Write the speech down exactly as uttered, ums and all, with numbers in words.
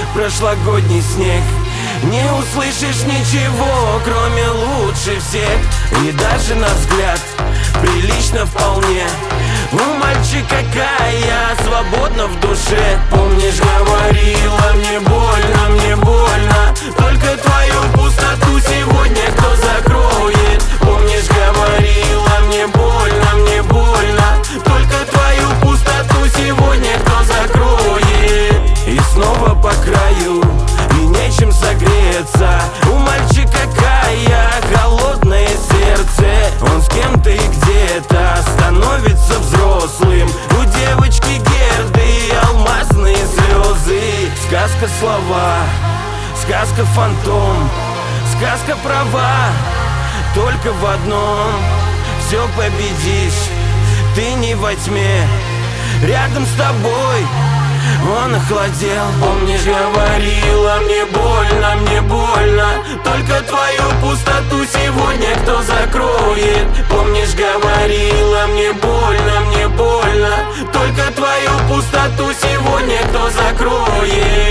прошлогодний снег. Не услышишь ничего, кроме лучше всех. И даже на взгляд прилично вполне. У мальчика какая свободна в душе. Помнишь, говорила мне больно, мне больно. Только твою пустоту сегодня кто закроет? Помнишь, говорила мне больно, мне больно. Только твою пустоту сегодня кто закроет? И снова по краю, и нечем согреться. У мальчика какая холодное сердце. Он с кем-то и где-то становится взрослым. У девочки Герды алмазные слезы. Сказка слова, сказка фантом, сказка права, только в одном: все победишь, ты не во тьме. Рядом с тобой он охладел. Помнишь, говорила мне больно, мне больно. Только твою пустоту сегодня кто закроет? Помнишь, говорила мне больно, мне больно. Только твою пустоту сегодня кто закроет?